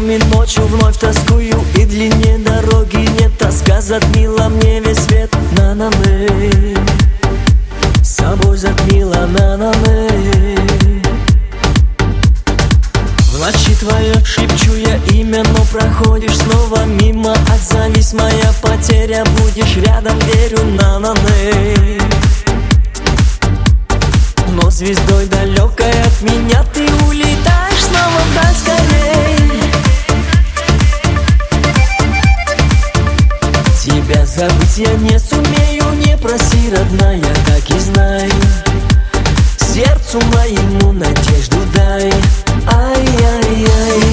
днем и ночью вновь тоскую, и длиннее дороги нет. Тоска затмила мне весь свет. На-на-не, собой затмила, на-на-не. В ночи твоей шепчу я имя, но проходишь снова мимо. Отзовись, моя потеря, будешь рядом, верю, на-на-не. Но звездой далекой от меня ты улетаешь снова вдаль скорей. Тебя забыть я не сумею, не проси, родная, так и знай. Сердцу моему надежду дай. Ай-яй-яй.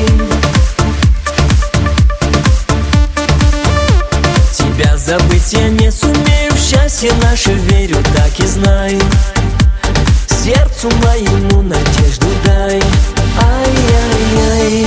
Тебя забыть я не сумею, в счастье наше верю, так и знай. Сердцу моему надежду дай. Ай-яй-яй.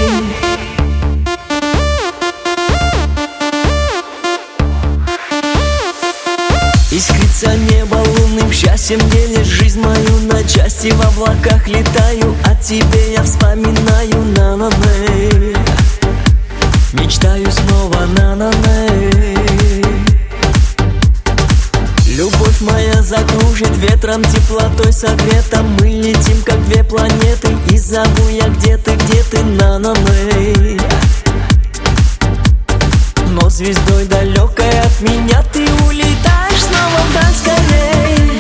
Искрится небо лунным счастьем, делишь жизнь мою на части. В облаках летаю, о тебе я вспоминаю, на-на-не. Мечтаю снова, на-на-не. Любовь моя закружит ветром, теплотой согрета. Мы летим, как две планеты, и зову я, где ты, на-на-не. Но звездой далекой от меня ты улетаешь снова вдаль скорей.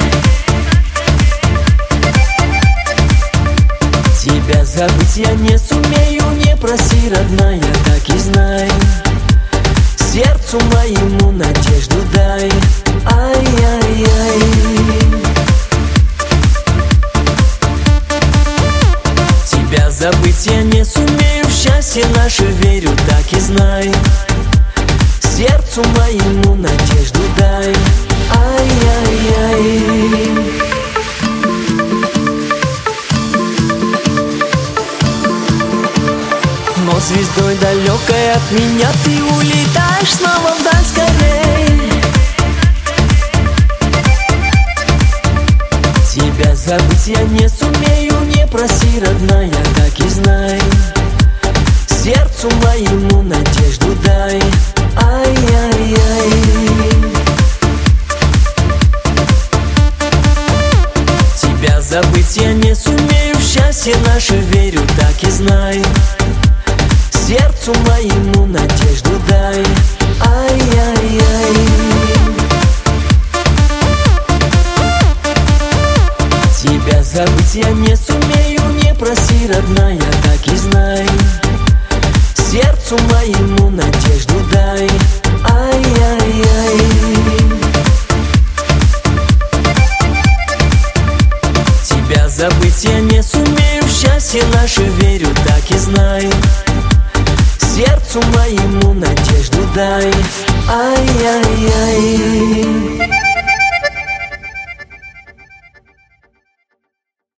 Тебя забыть я не сумею, не проси, родная, так и знай. Сердцу моему надежду дай. Ай-яй-яй. Тебя забыть я не сумею, в счастье наше верю, так и знай. Сердцу моему надежду дай. Ай-яй-яй. Но звездой далекой от меня ты улетаешь снова вдаль скорей. Тебя забыть я не сумею, не проси, родная, так и знай. Сердцу моему надежду дай. Ай-яй-яй. Тебя забыть я не сумею, в счастье наше верю, так и знай. Сердцу моему надежду дай. Ай-яй-яй. Тебя забыть я не сумею, не проси, родная, так и знай. Сердцу моему надежду дай. Ай-яй-яй. Тебя забыть я не сумею, в счастье наше верю, так и знай. Сердцу моему надежду дай. Ай-яй-яй.